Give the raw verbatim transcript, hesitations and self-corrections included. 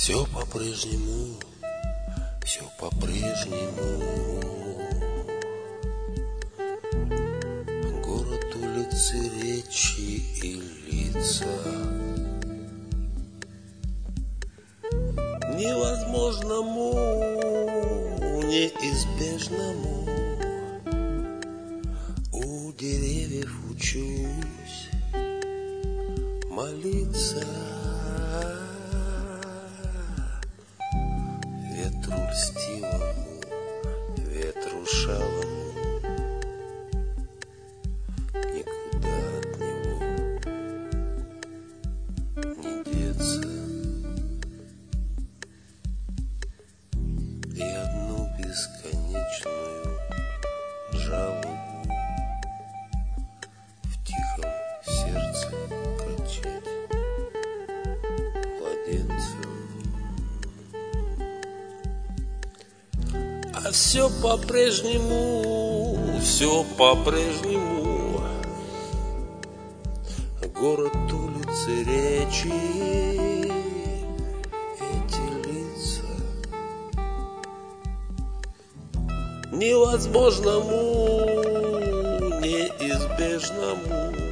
Все по-прежнему, все по-прежнему. Город, улицы, речи и лица. Невозможному, неизбежному у деревьев учусь молиться. Ветру льстивому, ветру шалому, никуда от него не деться. И одну бесконечную жалобу в тихом сердце качать младенцу. А все по-прежнему, все по-прежнему. Город, улицы, речи, эти лица. Невозможному, неизбежному